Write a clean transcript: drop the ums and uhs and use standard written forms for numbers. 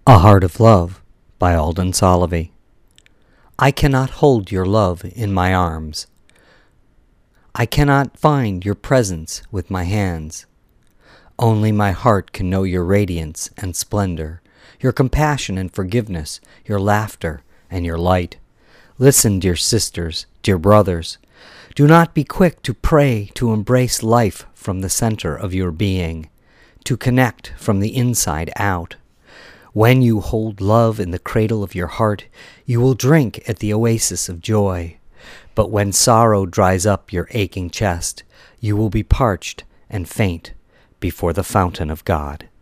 A Heart of Love by Alden Solovey. I cannot hold your love in my arms. I cannot find your presence with my hands. Only my heart can know your radiance and splendor, your compassion and forgiveness, your laughter and your light. Listen, dear sisters, dear brothers. Do not be quick to pray to embrace life from the center of your being, to connect from the inside out. When you hold love in the cradle of your heart, you will drink at the oasis of joy. But when sorrow dries up your aching chest, you will be parched and faint before the fountain of God.